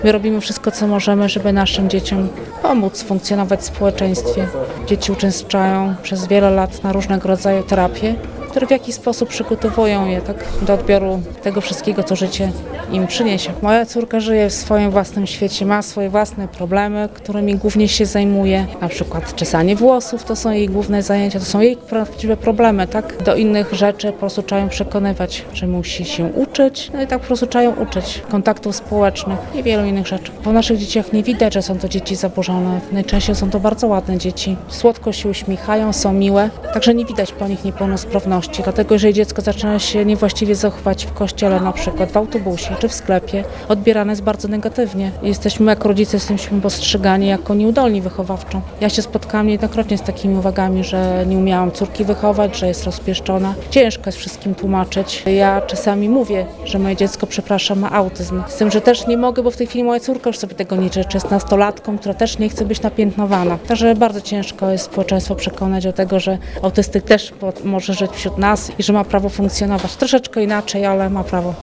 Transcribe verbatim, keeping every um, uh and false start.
My robimy wszystko, co możemy, żeby naszym dzieciom pomóc funkcjonować w społeczeństwie. Dzieci uczęszczają przez wiele lat na różnego rodzaju terapie, które w jakiś sposób przygotowują je tak do odbioru tego wszystkiego, co życie im przyniesie. Moja córka żyje w swoim własnym świecie, ma swoje własne problemy, którymi głównie się zajmuje. Na przykład czesanie włosów to są jej główne zajęcia, to są jej prawdziwe problemy, tak? Do innych rzeczy po prostu trzeba ją przekonywać, że musi się uczyć, no i tak po prostu trzeba ją uczyć kontaktów społecznych i wielu innych rzeczy. Po naszych dzieciach nie widać, że są to dzieci zaburzone. Najczęściej są to bardzo ładne dzieci. Słodko się uśmiechają, są miłe, także nie widać po nich niepełnosprawności. Dlatego, jeżeli dziecko zaczyna się niewłaściwie zachować w kościele, na przykład w autobusie czy w sklepie, odbierane jest bardzo negatywnie. Jesteśmy jako rodzice jesteśmy postrzegani jako nieudolni wychowawczo. Ja się spotkałam niejednokrotnie z takimi uwagami, że nie umiałam córki wychować, że jest rozpieszczona. Ciężko jest wszystkim tłumaczyć. Ja czasami mówię, że moje dziecko, przepraszam, ma autyzm. Z tym, że też nie mogę, bo w tej chwili moja córka już sobie tego nie życzy. Jest nastolatką, która też nie chce być napiętnowana. Także bardzo ciężko jest społeczeństwo przekonać do tego, że autystyk też może żyć wśród nas i że ma prawo funkcjonować troszeczkę inaczej, ale ma prawo.